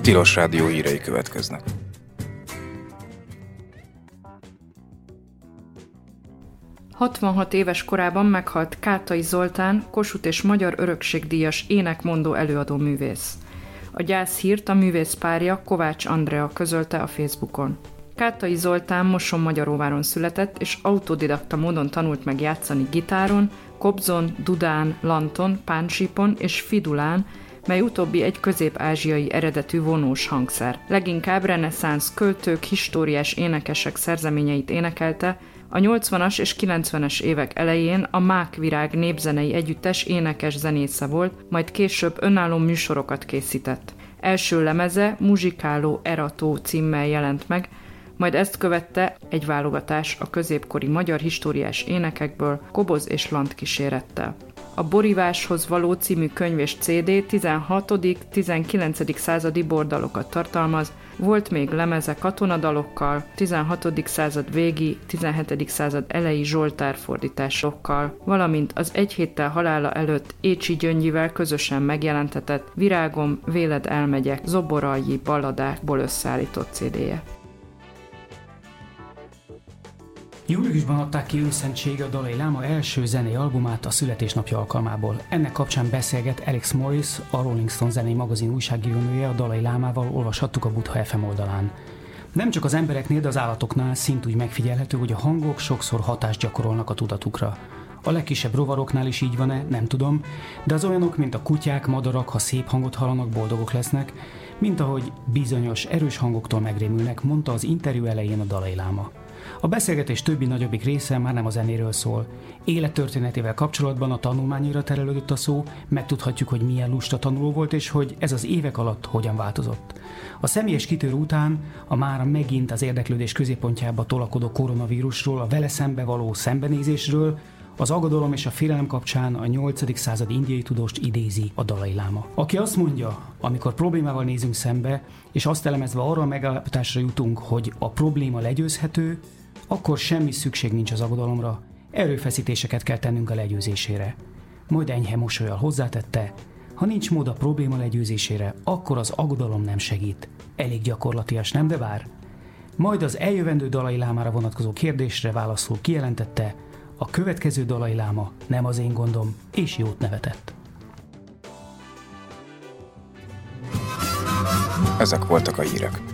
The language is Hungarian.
Tilos Rádió hírei következnek. ...66 éves korában meghalt Kátai Zoltán, Kossuth és Magyar Örökségdíjas énekmondó előadó művész. A gyászhírt a művész párja Kovács Andrea közölte a Facebookon. Kátai Zoltán Mosonmagyaróváron született, és autodidakta módon tanult meg játszani gitáron, kobzon, dudán, lanton, pánsípon és fidulán, mely utóbbi egy közép-ázsiai eredetű vonós hangszer. Leginkább reneszánsz költők, históriás énekesek szerzeményeit énekelte, a 80-as és 90-es évek elején a Mákvirág népzenei együttes énekes zenésze volt, majd később önálló műsorokat készített. Első lemeze Muzsikáló Erató címmel jelent meg, majd ezt követte egy válogatás a középkori magyar históriás énekekből koboz és lant kísérettel. A Boríváshoz való című könyv és CD 16.-19. századi bordalokat tartalmaz, volt még lemeze katonadalokkal, 16. század végi, 17. század elejé zsoltárfordításokkal, valamint az egy héttel halála előtt Écsi Gyöngyivel közösen megjelentetett Virágom, Véled elmegyek, zoboralji balladákból összeállított CD-je. Júliusban adták ki őszentsége a Dalai Láma első zenei albumát a születésnapja alkalmából. Ennek kapcsán beszélget Alex Morris, a Rolling Stone zenei magazin újságírónője a Dalai Lámával, olvashattuk a Buddha FM oldalán. Nem csak az embereknél, de az állatoknál szintúgy megfigyelhető, hogy a hangok sokszor hatást gyakorolnak a tudatukra. A legkisebb rovaroknál is így van-e, nem tudom, de az olyanok, mint a kutyák, madarak, ha szép hangot hallanak, boldogok lesznek, mint ahogy bizonyos erős hangoktól megrémülnek, mondta az interjú elején a Dalai Láma. A beszélgetés többi nagyobbik része már nem a zenéről szól. Élettörténetével kapcsolatban a tanulmányra terelődött a szó, megtudhatjuk, hogy milyen lusta tanuló volt, és hogy ez az évek alatt hogyan változott. A személyes kitörő után a mára megint az érdeklődés középpontjába tolakodó koronavírusról, a vele szembe való szembenézésről, az aggodalom és a félelem kapcsán a 8. század indiai tudóst idézi a Dalai Láma. Aki azt mondja, amikor problémával nézünk szembe, és azt elemezve arra a megállapításra jutunk, hogy a probléma legyőzhető, akkor semmi szükség nincs az aggodalomra, erőfeszítéseket kell tennünk a legyőzésére. Majd enyhe mosollyal hozzátette, ha nincs mód a probléma legyőzésére, akkor az aggodalom nem segít. Elég gyakorlatias, nem, de vár? Majd az eljövendő Dalai Lámára vonatkozó kérdésre válaszul kijelentette, a következő Dalai Láma nem az én gondom, és jót nevetett. Ezek voltak a hírek.